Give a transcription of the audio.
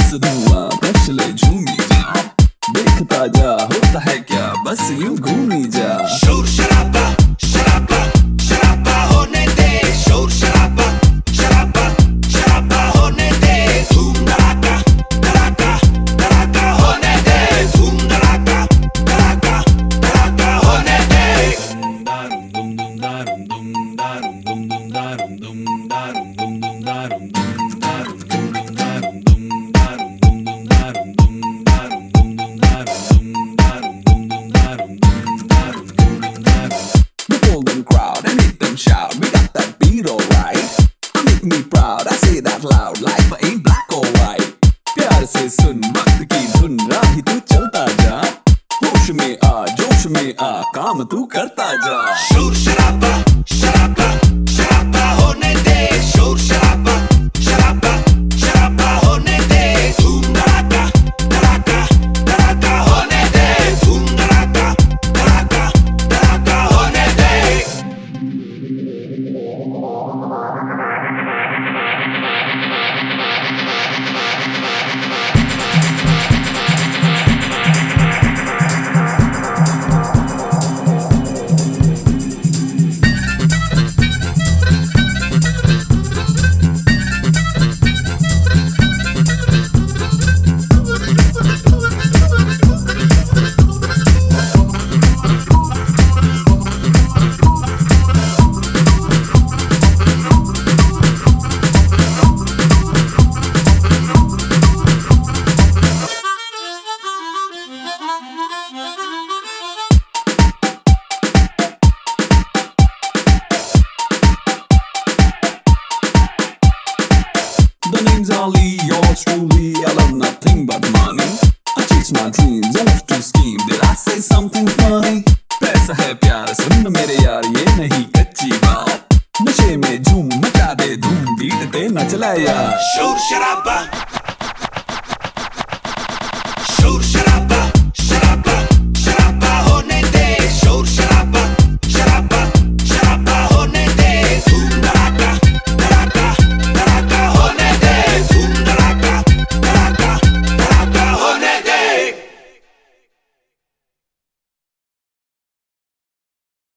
बस धुआं कश ले झूमी जा, देखता जा होता है क्या, बस यूं घूमी जा। शोर शराबा शराबा शराबा होने दे, शोर शराबा शराबा शराबा होने दे, धूम धड़ाका धड़ाका धड़ाका होने दे, धूम धड़ाका धड़ाका धड़ाका होने दे। दारुम दुम दुम दारुम दुम दारुम दुम दुम दारुम दुम दारुम दुम दुम दारुम दुम दारुम दुम दुम दारुम दुम दारुम दुम दुम दारुम दुम दारुम दुम दुम दारुम दुम दारुम दुम दुम दारुम दुम दारुम दुम दुम दारुम। We pull them crowd and make them shout. We got that beat alright. Make me proud, I say that loud. Life ain't black or white. प्यार से सुन वक्त की धुन, राही तू चलता जा, होश में आ जोश में आ, काम तू करता जा। शोर शराबा शराबा शराबा होने दे, शोर शराबा शराबा शराबा होने दे, धूम धड़ाका धड़ाका धड़ाका होने दे, धूम धड़ाका धड़ाका धड़ाका होने दे। The name's Ali, yours truly. I love nothing but money. I chase my dreams, off to scheme. Did I say something funny? पैसा है प्यार, सुन मेरे यार, ये नहीं कच्ची बात। नशे में झूम मचा दे धूम, बीट पे नचला यार। शोर शराबा